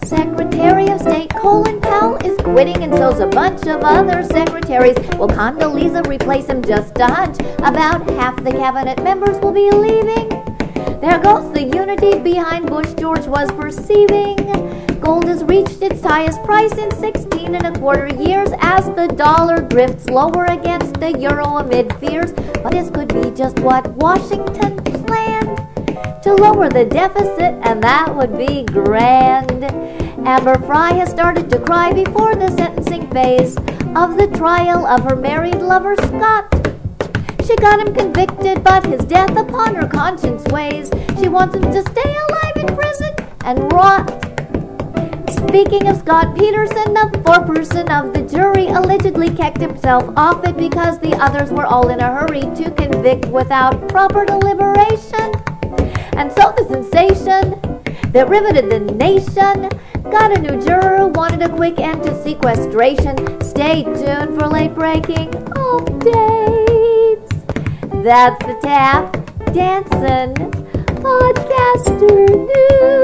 Secretary of State Colin Powell is quitting, and so's a bunch of other secretaries. Will Condoleezza replace him? Just a hunch. About half the cabinet members will be leaving. There goes the unity behind Bush George was perceiving. Gold has reached its highest price in 16 and a quarter years as the dollar drifts lower against the euro amid fears. But this could be just what Washington planned, to lower the deficit, and that would be grand. Amber Fry has started to cry before the sentencing phase of the trial of her married lover Scott. She got him convicted, but his death upon her conscience weighs. She wants him to stay alive in prison and rot. Speaking of Scott Peterson, the foreperson of the jury allegedly kicked himself off it because the others were all in a hurry to convict without proper deliberation. And so the sensation that riveted the nation got a new juror who wanted a quick end to sequestration. Stay tuned for late breaking updates. That's the Tap Dancing Podcaster News.